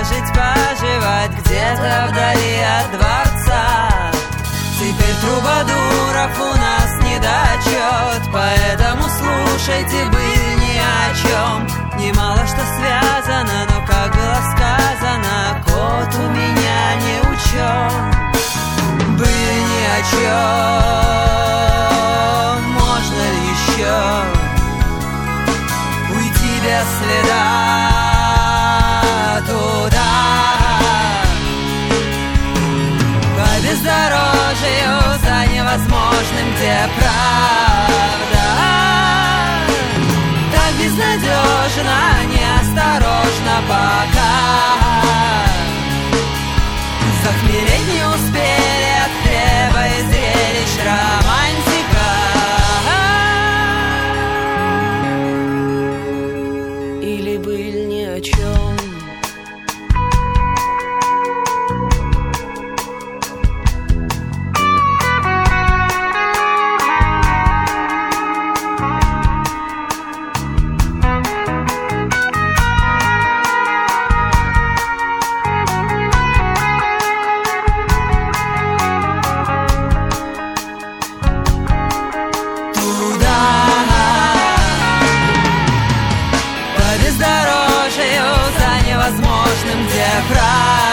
жить, поживать где-то вдали от дворца. Теперь трубадуров у нас недочет, поэтому слушайте быль ни о чем. Немало что связано, но, как было сказано, кот у меня не учен. Быль ни о чем, можно ли еще уйти без следа туда? По бездорожью за невозможным, где правда так безнадежно, неосторожно пока. Захмелеть не успели от хлеба и зрелищ романтика. Или быль ни о чем. Возможным, где правда